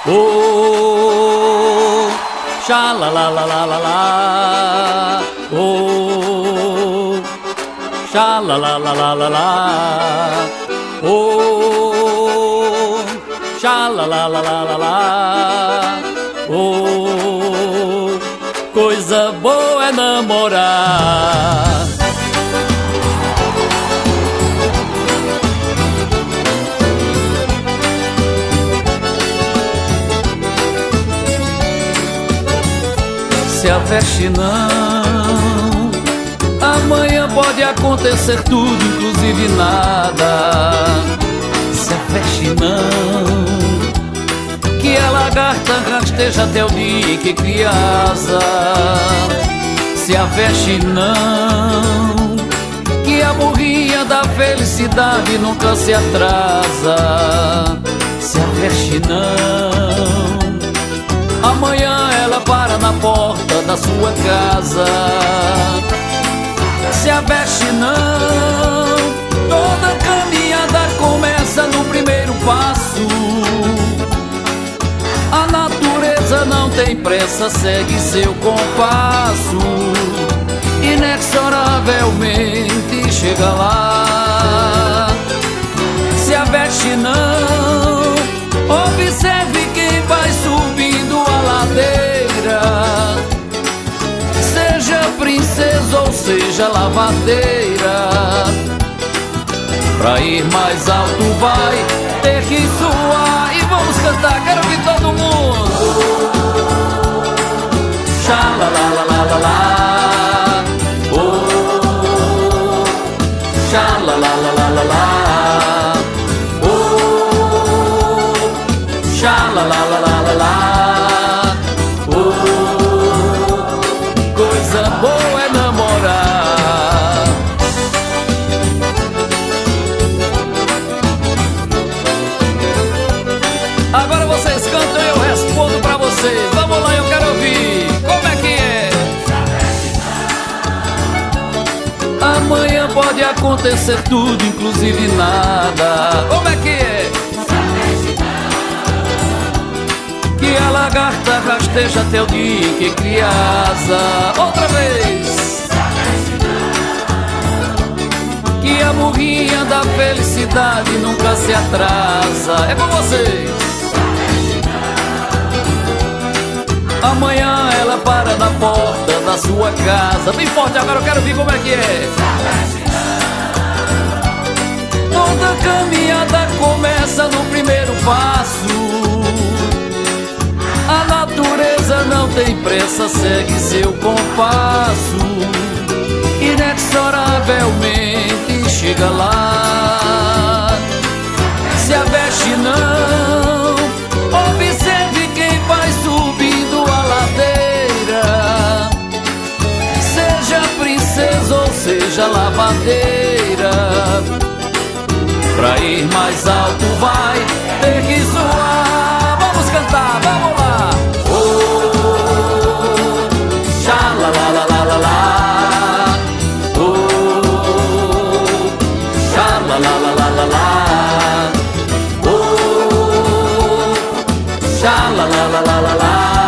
Oh, sha la la la la la la. Oh, sha la la la la la la. Oh, sha la la la la la la. Oh, coisa boa é namorar. Se aveste não, amanhã pode acontecer tudo, inclusive nada. Se aveste não, que a lagarta rasteja até o dia em que cria asa. Se aveste não, que a burrinha da felicidade nunca se atrasa. Se aveste não, amanhã ela para na porta da sua casa. Se aveste não, toda caminhada começa no primeiro passo. A natureza não tem pressa, segue seu compasso. Inexoravelmente chega lá. Se aveste não, observe quem vai subindo a ladeira. Seja princesa ou seja lavadeira, pra ir mais alto vai ter que suar. E vamos cantar, quero ouvir todo mundo. Xa la la la la la la. Oh, xa la la la la la la. Oh, xa la la la la la la. Oh, coisa boa é namorar. Agora vocês cantam e eu respondo pra vocês. Vamos lá, eu quero ouvir. Como é que é? Amanhã pode acontecer tudo, inclusive nada. Como é que é? Que a lagarta rasteja até o dia em que cria asa. Outra vez. Que a burrinha da felicidade nunca se atrasa. É com vocês. Amanhã ela para na porta da sua casa. Bem forte agora, eu quero ver como é que é. Toda caminhada começa no primeiro passo. A natureza não tem pressa, segue seu compasso. Inexoravelmente chega lá. Se aveste não, observe quem vai subindo a ladeira. Seja princesa ou seja lavadeira, pra ir mais alto vai ter que zoar. Vamos cantar, vamos lá. Oh, xa la la la la la la. Oh, xa la la la la la la. Oh, xa la la la la la la.